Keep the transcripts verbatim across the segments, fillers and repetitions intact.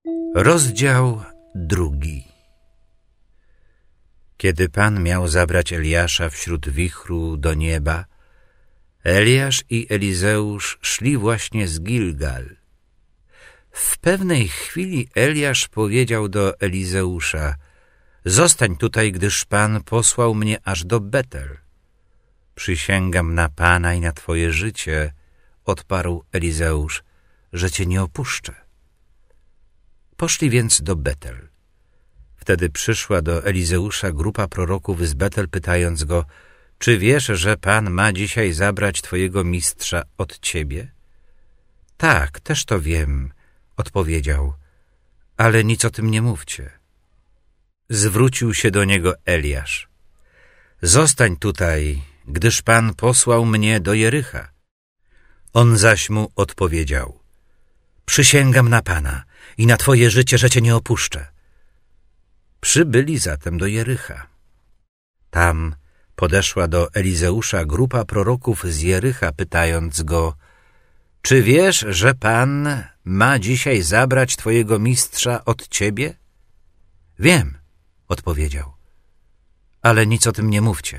Rozdział drugi. Kiedy Pan miał zabrać Eliasza wśród wichru do nieba, Eliasz i Elizeusz szli właśnie z Gilgal. W pewnej chwili Eliasz powiedział do Elizeusza: „Zostań tutaj, gdyż Pan posłał mnie aż do Betel”. „Przysięgam na Pana i na Twoje życie”, odparł Elizeusz, „że Cię nie opuszczę”. Poszli więc do Betel. Wtedy przyszła do Elizeusza grupa proroków z Betel, pytając go: „Czy wiesz, że Pan ma dzisiaj zabrać Twojego mistrza od Ciebie?” „Tak, też to wiem”, odpowiedział, „ale nic o tym nie mówcie”. Zwrócił się do niego Eliasz: „Zostań tutaj, gdyż Pan posłał mnie do Jericha”. On zaś mu odpowiedział: „Przysięgam na Pana i na Twoje życie, że Cię nie opuszczę”. Przybyli zatem do Jericha. Tam podeszła do Elizeusza grupa proroków z Jericha, pytając go: „Czy wiesz, że Pan ma dzisiaj zabrać Twojego mistrza od Ciebie?” „Wiem”, odpowiedział, „ale nic o tym nie mówcie”.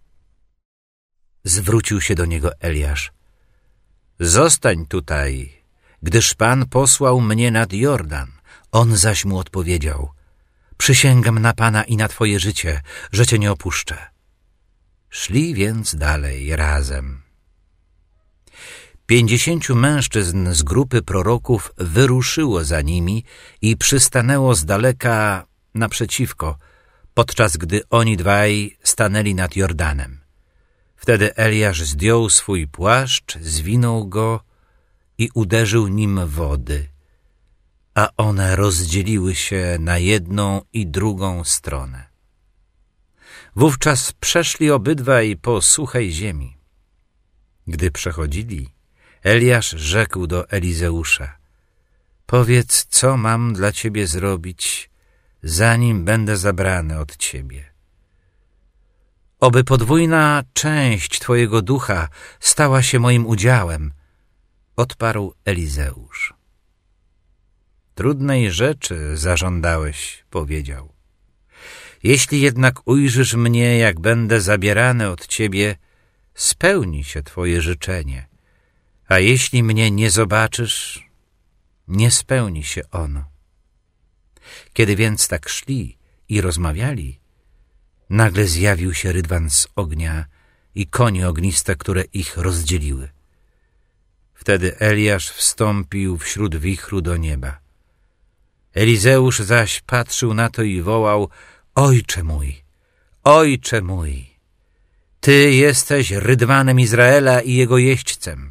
Zwrócił się do niego Eliasz: „Zostań tutaj, gdyż Pan posłał mnie nad Jordan”. On zaś mu odpowiedział: „Przysięgam na Pana i na Twoje życie, że Cię nie opuszczę”. Szli więc dalej razem. Pięćdziesięciu mężczyzn z grupy proroków wyruszyło za nimi i przystanęło z daleka naprzeciwko, podczas gdy oni dwaj stanęli nad Jordanem. Wtedy Eliasz zdjął swój płaszcz, zwinął go i uderzył nim wody, a one rozdzieliły się na jedną i drugą stronę. Wówczas przeszli obydwaj po suchej ziemi. Gdy przechodzili, Eliasz rzekł do Elizeusza: „Powiedz, co mam dla Ciebie zrobić, zanim będę zabrany od Ciebie”. „Oby podwójna część Twojego ducha stała się moim udziałem”, odparł Elizeusz. „Trudnej rzeczy zażądałeś”, powiedział. „Jeśli jednak ujrzysz mnie, jak będę zabierany od Ciebie, spełni się Twoje życzenie, a jeśli mnie nie zobaczysz, nie spełni się ono”. Kiedy więc tak szli i rozmawiali, nagle zjawił się rydwan z ognia i konie ogniste, które ich rozdzieliły. Wtedy Eliasz wstąpił wśród wichru do nieba. Elizeusz zaś patrzył na to i wołał: „Ojcze mój, Ojcze mój, Ty jesteś rydwanem Izraela i jego jeźdźcem”.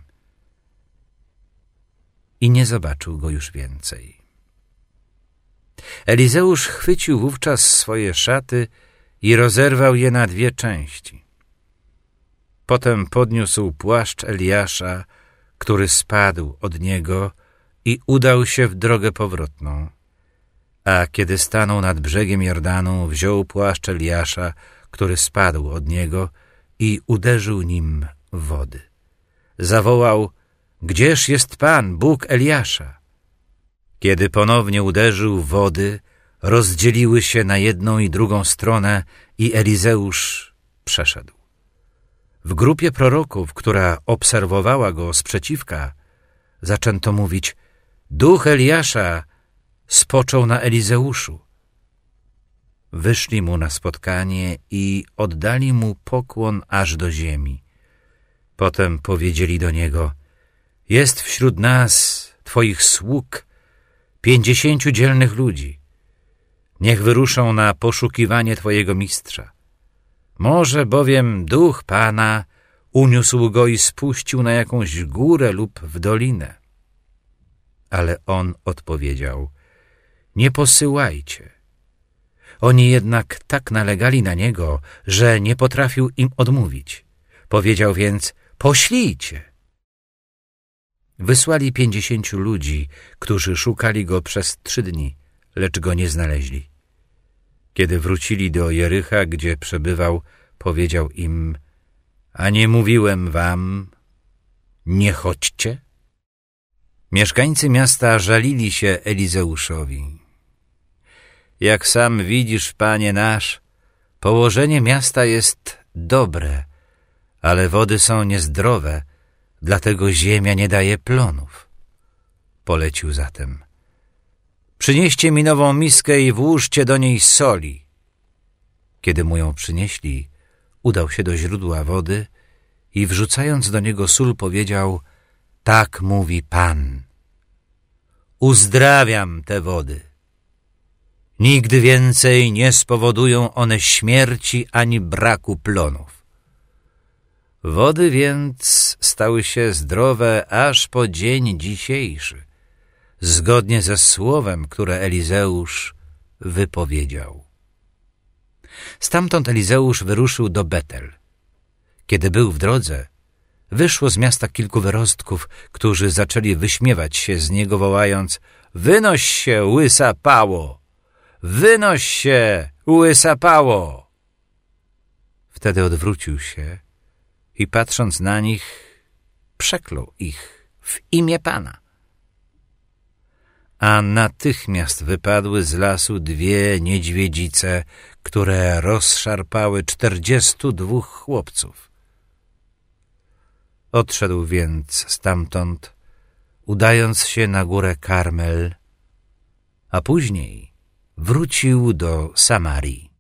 I nie zobaczył go już więcej. Elizeusz chwycił wówczas swoje szaty i rozerwał je na dwie części. Potem podniósł płaszcz Eliasza, który spadł od niego, i udał się w drogę powrotną. A kiedy stanął nad brzegiem Jordanu, wziął płaszcz Eliasza, który spadł od niego, i uderzył nim w wody. Zawołał: „Gdzież jest Pan, Bóg Eliasza?” Kiedy ponownie uderzył w wody, rozdzieliły się na jedną i drugą stronę i Elizeusz przeszedł. W grupie proroków, która obserwowała go sprzeciwka, zaczęto mówić: „Duch Eliasza spoczął na Elizeuszu”. Wyszli mu na spotkanie i oddali mu pokłon aż do ziemi. Potem powiedzieli do niego: „Jest wśród nas, Twoich sług, pięćdziesięciu dzielnych ludzi. Niech wyruszą na poszukiwanie Twojego mistrza. Może bowiem duch Pana uniósł go i spuścił na jakąś górę lub w dolinę”. Ale on odpowiedział: „Nie posyłajcie”. Oni jednak tak nalegali na niego, że nie potrafił im odmówić. Powiedział więc: „Poślijcie”. Wysłali pięćdziesięciu ludzi, którzy szukali go przez trzy dni, lecz go nie znaleźli. Kiedy wrócili do Jericha, gdzie przebywał, powiedział im: „A nie mówiłem wam, nie chodźcie?” Mieszkańcy miasta żalili się Elizeuszowi. Jak sam widzisz, panie nasz, położenie miasta jest dobre, ale wody są niezdrowe, dlatego ziemia nie daje plonów. Polecił zatem: przynieście mi nową miskę i włóżcie do niej soli. Kiedy mu ją przynieśli, udał się do źródła wody i wrzucając do niego sól powiedział: tak mówi Pan, uzdrawiam te wody. Nigdy więcej nie spowodują one śmierci ani braku plonów. Wody więc stały się zdrowe aż po dzień dzisiejszy, zgodnie ze słowem, które Elizeusz wypowiedział. Stamtąd Elizeusz wyruszył do Betel. Kiedy był w drodze, wyszło z miasta kilku wyrostków, którzy zaczęli wyśmiewać się z niego, wołając: wynoś się, łysa pało! Wynoś się, łysa pało! Wtedy odwrócił się i patrząc na nich, przeklął ich w imię Pana. A natychmiast wypadły z lasu dwie niedźwiedzice, które rozszarpały czterdziestu dwóch chłopców. Odszedł więc stamtąd, udając się na górę Karmel, a później wrócił do Samarii.